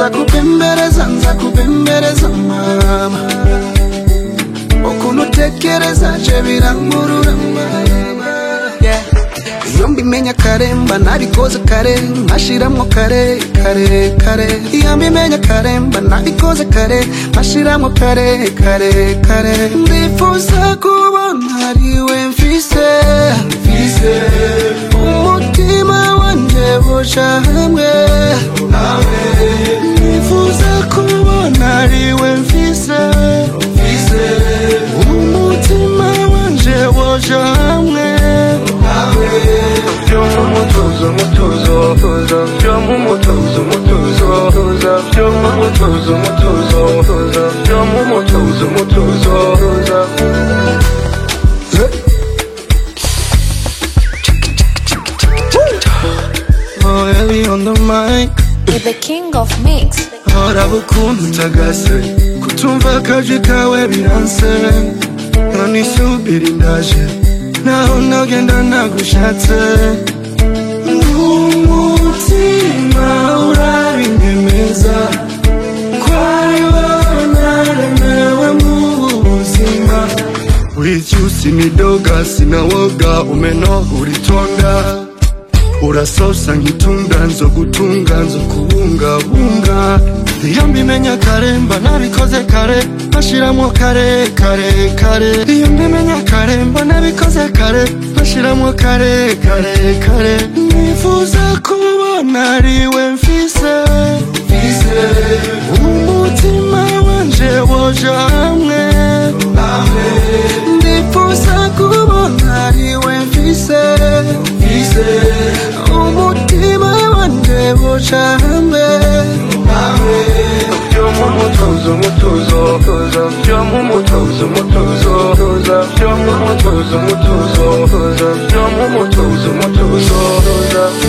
nzakubembereza mama ukuntu utekereza je birankurura yeah. Iyo mbimenya kare mba nabikoze kare mashiramwo kare iyo mbimenya kare mba nabikoze kare mashiramwo kare ndifuza kubona ariwe mfise umutima wanje boja hamwe ndifuza kubona ariwe mfise umutima wanje boja hamwe Mutuzo Oh, heavy on the mic with the king of mix. Horabukuntu tagase kutumva kaje kawe biranse nanisubira ndaje naho nagenda nagushatse umutima urabindemeza kwari wanaremewe mu buzima with you sinidoga sinawoga umeno uritonda urasosa nkitunda nzogutunga nzokubungabunga iyo mbimenya kare mba nabikoze kare mashiramwo kare iyo mbimenya kare mba nabikoze kare mashiramwo kare nifuza kubona ariwe mfise umutima wanje woja hamwe ndifuza kubona ariwe mfise umutima wanje boja hamwe mutuzo